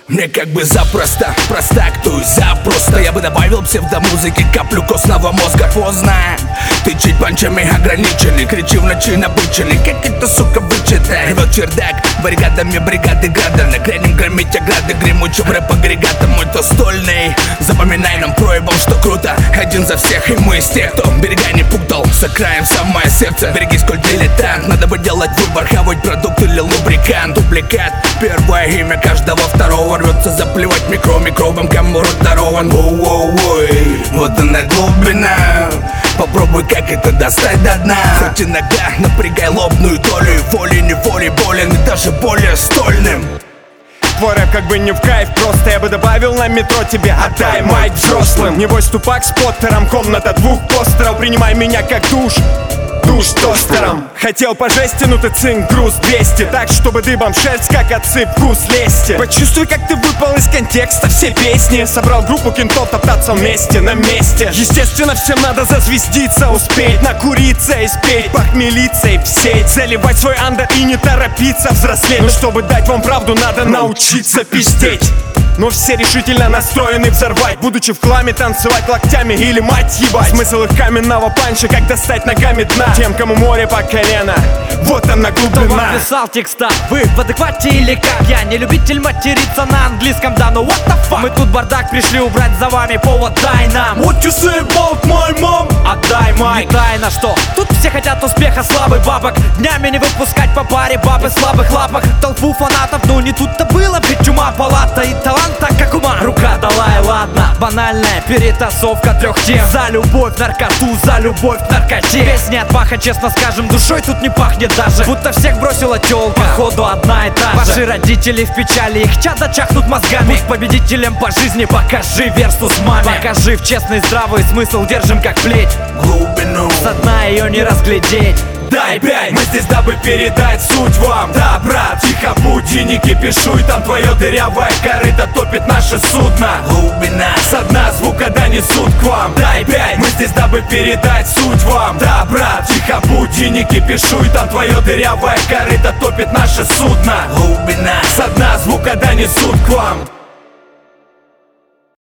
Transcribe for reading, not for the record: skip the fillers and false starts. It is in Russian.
Мне как бы запросто, простактую запросто. Я бы добавил псевдомузыки каплю костного мозга. Поздно, ты чуть панчами ограниченный. Кричи в ночи набыченный, как это, сука, вычитай. Рвет чердак, бригадами бригады града. Нагрянем громить ограды гремучим рэп-агрегатом. Мой то стольный, запоминай нам проебом, что круто. Один за всех, и мы из тех, кто берега не путал. С окраин в самое сердце, берегись, коль дилетант. Надо бы делать выбор, хавать продукт или лубрикант. Дубликат, первое имя каждого второго. Рвется заплевать микробом, кому рот дарован. Воу-воу-ой, вот она глубина. Попробуй, как это достать до дна. Хоть иногда напрягай лобную долю. И волей-неволей болен, и даже более стольным. Твой рэп как бы не в кайф, просто я бы добавил на метро тебе отдай майк взрослым. Небось тупак с Поттером, комната двух постеров. Принимай меня как душ тостером. Хотел по жести, ну ты цинк, груз 200. Так, чтобы дыбом шерсть, как отсып, вкус лести. Почувствуй, как ты выпал из контекста все песни. Собрал группу кентов топтаться вместе, на месте. Естественно, всем надо зазвездиться, успеть накуриться и спеть, похмелиться и в сеть. Заливать свой андер и не торопиться взрослеть. Но чтобы дать вам правду, надо научиться пиздеть. Но все решительно настроены взорвать, будучи в хламе, танцевать локтями или мать ебать. Смысл их каменного панча, как достать ногами дна. Тем, кому море по колено, вот она глубина. Кто писал текста, вы в адеквате или как? Я не любитель материться на английском, да, но what the fuck? Мы тут бардак пришли убрать за вами, повод дай нам. What you say about my mom? Отдай майк. Не тайна, что тут все хотят успеха, слабый бабок. Днями не выпускать по паре бабы в слабых лапах. Толпу фанатов, ну не тут-то было, ведь чума палата и талант так как ума. Рука дала и ладно, банальная перетасовка трех тем. За любовь, наркоту, за любовь к наркоте. Песни от Баха, честно скажем, душой тут не пахнет даже. Будто всех бросила тёлка, походу одна и та же. Ваши родители в печали, их чада чахнут мозгами. Будь победителем по жизни, покажи версус маме. Покажи в честный здравый смысл, держим как плеть. Глубину, со дна ее не разглядеть. Дай 5, мы здесь дабы передать суть вам. Да, брат, тихо будь и не кипишуй. Там твое дырявое корыто топит наше судно. глубина, Со дна звука донесут к вам. Дай 5, мы здесь дабы передать суть вам. Да, брат, тихо будь и не кипишуй. Там твое дырявое корыто топит наше судно. глубина, Со дна звука донесут к вам.